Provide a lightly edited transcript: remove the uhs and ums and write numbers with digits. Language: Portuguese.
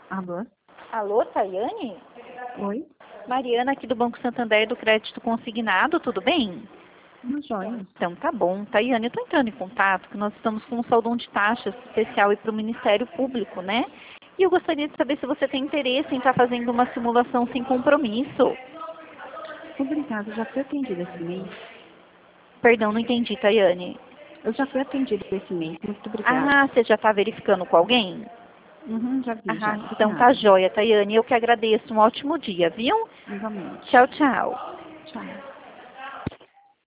Alô? Alô, Tayane? Oi? Mariana aqui do Banco Santander do Crédito Consignado, tudo bem? Tudo jóia. Então tá bom. Tayane, eu estou entrando em contato que nós estamos com um saldão de taxas especial para o Ministério Público, né? E eu gostaria de saber se você tem interesse em estar fazendo uma simulação sem compromisso. Obrigada, já fui atendida esse mês. Perdão, não entendi, Tayane. Eu já fui atendida esse mês, muito obrigada. Ah, você já está verificando com alguém? Uhum, já vi, já. Ah, então tá Obrigada. jóia, Tayane. Eu que agradeço. Um ótimo dia, viu? Igualmente. Tchau, tchau. Tchau.